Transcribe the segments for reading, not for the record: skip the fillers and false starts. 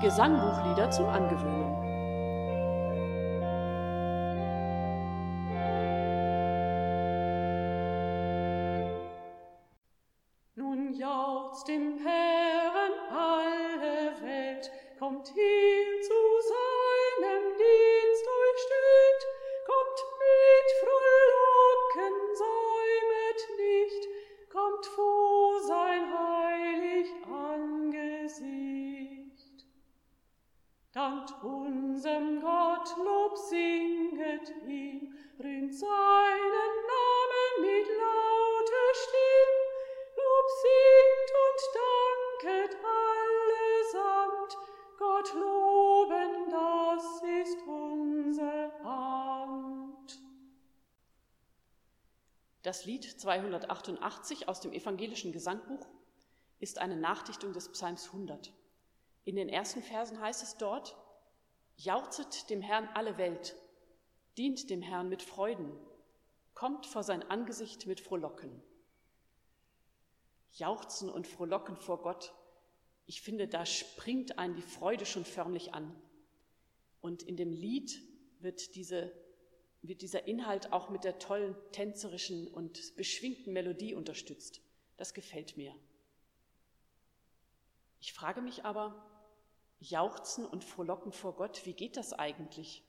Gesangbuchlieder zum Angewöhnen. Nun jauchzt dem Herrn alle Welt, kommt her zu seinem Dienst euch stellt, kommt mit Frohlocken, säumet nicht, kommt vor sein heilig Angesicht. Dankt unserem Gott, Lob singet ihm, rühmt seinen Namen mit lauter Stimm, Lob singt und danket allesamt, Gott loben, das ist unser Amt. Das Lied 288 aus dem evangelischen Gesangbuch ist eine Nachdichtung des Psalms 100. In den ersten Versen heißt es dort: Jauchzet dem Herrn alle Welt, dient dem Herrn mit Freuden, kommt vor sein Angesicht mit Frohlocken. Jauchzen und Frohlocken vor Gott, ich finde, da springt einen die Freude schon förmlich an. Und in dem Lied wird dieser Inhalt auch mit der tollen tänzerischen und beschwingten Melodie unterstützt. Das gefällt mir. Ich frage mich aber, Jauchzen und Frohlocken vor Gott, wie geht das eigentlich?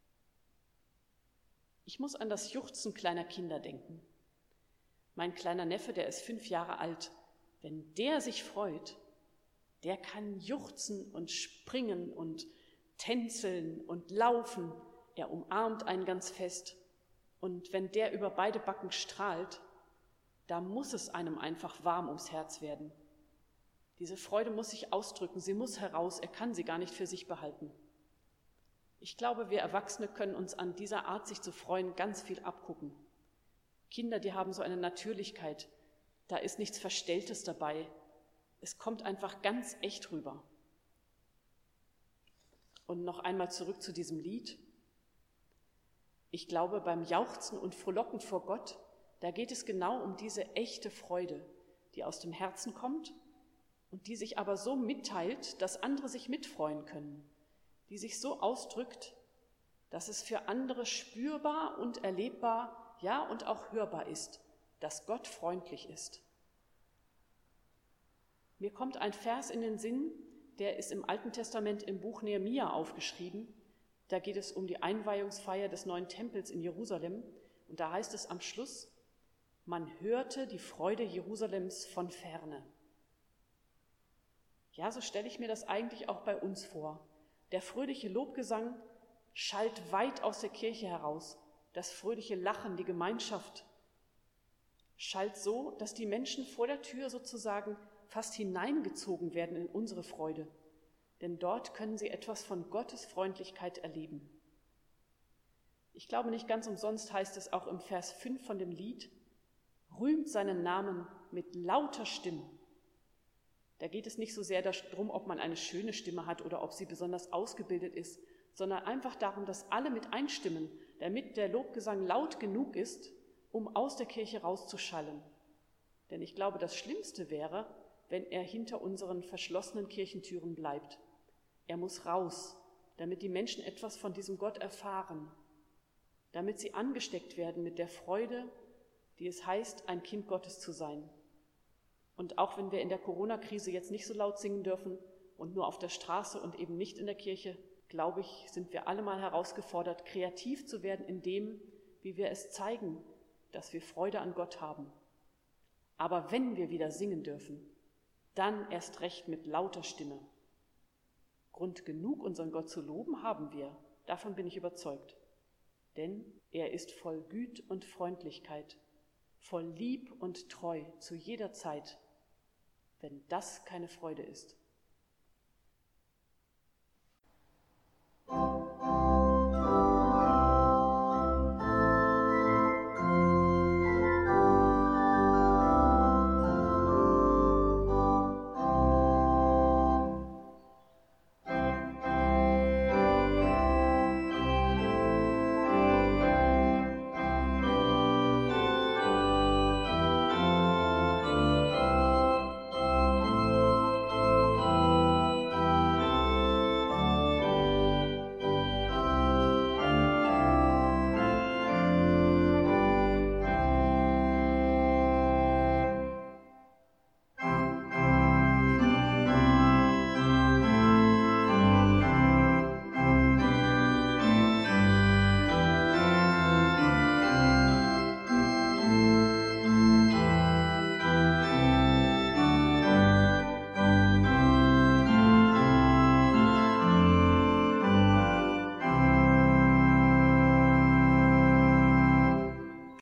Ich muss an das Juchzen kleiner Kinder denken. Mein kleiner Neffe, der ist 5 Jahre alt, wenn der sich freut, der kann juchzen und springen und tänzeln und laufen, er umarmt einen ganz fest. Und wenn der über beide Backen strahlt, da muss es einem einfach warm ums Herz werden. Diese Freude muss sich ausdrücken, sie muss heraus, er kann sie gar nicht für sich behalten. Ich glaube, wir Erwachsene können uns an dieser Art, sich zu freuen, ganz viel abgucken. Kinder, die haben so eine Natürlichkeit, da ist nichts Verstelltes dabei. Es kommt einfach ganz echt rüber. Und noch einmal zurück zu diesem Lied. Ich glaube, beim Jauchzen und Frohlocken vor Gott, da geht es genau um diese echte Freude, die aus dem Herzen kommt und die sich aber so mitteilt, dass andere sich mitfreuen können, die sich so ausdrückt, dass es für andere spürbar und erlebbar, ja und auch hörbar ist, dass Gott freundlich ist. Mir kommt ein Vers in den Sinn, der ist im Alten Testament im Buch Nehemia aufgeschrieben. Da geht es um die Einweihungsfeier des neuen Tempels in Jerusalem. Und da heißt es am Schluss: Man hörte die Freude Jerusalems von ferne. Ja, so stelle ich mir das eigentlich auch bei uns vor. Der fröhliche Lobgesang schallt weit aus der Kirche heraus. Das fröhliche Lachen, die Gemeinschaft schallt so, dass die Menschen vor der Tür sozusagen fast hineingezogen werden in unsere Freude. Denn dort können sie etwas von Gottes Freundlichkeit erleben. Ich glaube, nicht ganz umsonst heißt es auch im Vers 5 von dem Lied: Rühmt seinen Namen mit lauter Stimme. Da geht es nicht so sehr darum, ob man eine schöne Stimme hat oder ob sie besonders ausgebildet ist, sondern einfach darum, dass alle mit einstimmen, damit der Lobgesang laut genug ist, um aus der Kirche rauszuschallen. Denn ich glaube, das Schlimmste wäre, wenn er hinter unseren verschlossenen Kirchentüren bleibt. Er muss raus, damit die Menschen etwas von diesem Gott erfahren, damit sie angesteckt werden mit der Freude, die es heißt, ein Kind Gottes zu sein. Und auch wenn wir in der Corona-Krise jetzt nicht so laut singen dürfen und nur auf der Straße und eben nicht in der Kirche, glaube ich, sind wir alle mal herausgefordert, kreativ zu werden in dem, wie wir es zeigen, dass wir Freude an Gott haben. Aber wenn wir wieder singen dürfen, dann erst recht mit lauter Stimme. Grund genug, unseren Gott zu loben, haben wir, davon bin ich überzeugt. Denn er ist voll Güt und Freundlichkeit, voll Lieb und Treu zu jeder Zeit. Wenn das keine Freude ist,